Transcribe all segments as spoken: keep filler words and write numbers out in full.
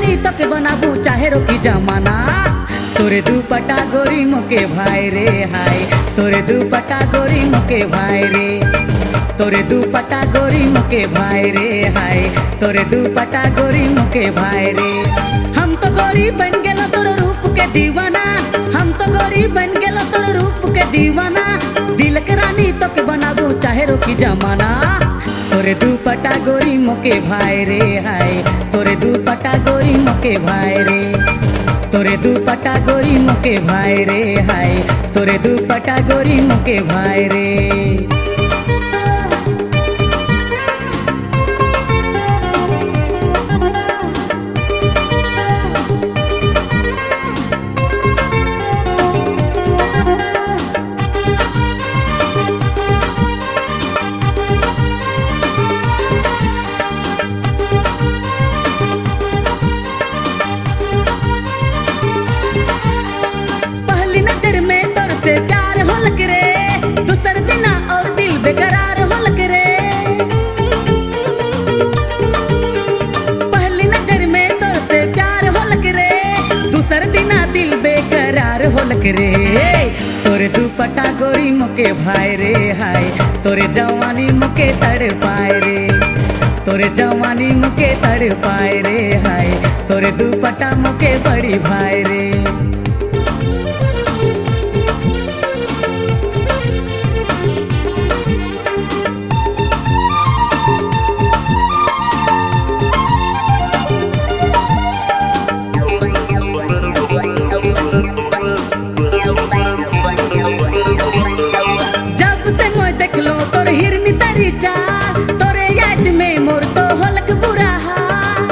रानी तक बनाबू चाहे रोकी जमाना। तोरे दुपट्टा गोरी मुके भाई रे हाय, तोरे दुपट्टा गोरी मुके भाई रे, तोरे दुपट्टा गोरी मुके भाई रे हाय, तोरे दुपट्टा गोरी मुके भाई रे। हम तो गोरी बन गेलो तोर रूप के दीवाना, हम तो गोरी बन गेलो तोर रूप के दीवाना। दिल के रानी तक बनाबू चाहे रोकी जमाना। तोरे दुपट्टा गोरी मुके भाई रे हाय, तोरे दुपट्टा गोरी मुके भाई रे, तोरे दुपट्टा गोरी मुके भाई रे हाय, तोरे दुपट्टा गोरी मुके भाई रे। बेकरार होलक रे, पहली नजर में तोर से प्यार होलक रे, दूसर दिना दिल बेकरार होलक रे। तोरे दुपट्टा गोरी मुके भाई रे हाय, तोरे जवानी मुके तड़ पाए रे, तोरे जवानी मुके तड़ पाए रे हाय, तोरे दुपट्टा मुके बड़ी भाई रे। तोरे याद में मोर तो होलक बुरा हाल,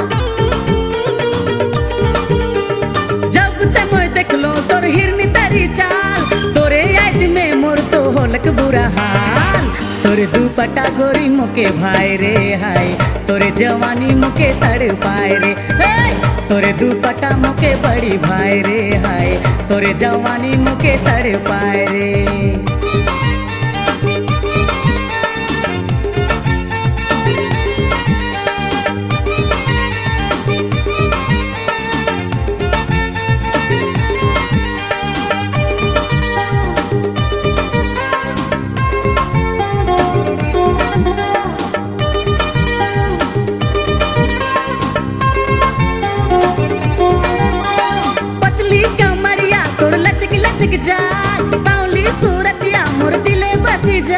जब से मैं देखलो तोर हिरनी तेरी चाल, तोरे याद में मोर तो होलक बुरा हाल। तोरे दुपट्टा गोरी मुके भाई रे हाय, तोरे जवानी मुके तड़ पाए रे, तोरे दुपट्टा मुके बड़ी भाई रे हाय, तोरे जवानी मुके तड़ पाए रे। जा सावली सूरतिया मोर दिले बसी जा,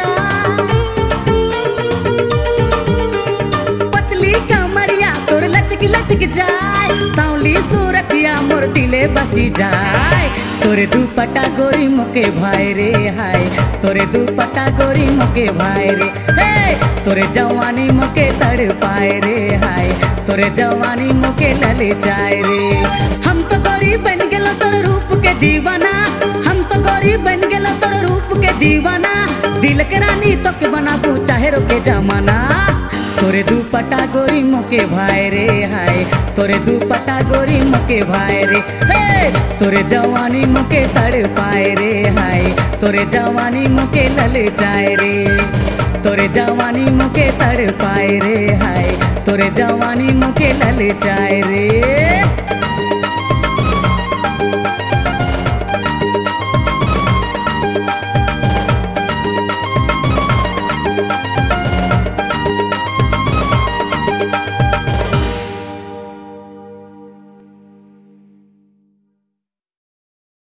पतली कमरिया तोर लचक लचक जाए, सावली सूरतिया मोर दिले बसी जाए। तोरे दुपट्टा गोरी मुके भाई रे हाय, तोरे दुपट्टा गोरी मुके भाई रे, तोरे जवानी मुके तड़ पाए रे हाय, तोरे जवानी मुके लले जाए रे। हम तो गोरी बन गेलो तोर रूप के दीवाना, हम तो गोरी बन गेलो तोर रूप के दीवाना। दिल के रानी तक बनाबू चाहे रोके जमाना। तोरे दुपट्टा गोरी मुके भाई रे हाय, तोरे दुपट्टा गोरी मुके भाई रे, तोरे जवानी मुके तड़ पाए रे हाय, तोरे जवानी मुके लले जाए रे, तोरे जवानी मुके तड़ पाए रे हाय, तोरे जवानी मुके लले जाए रे।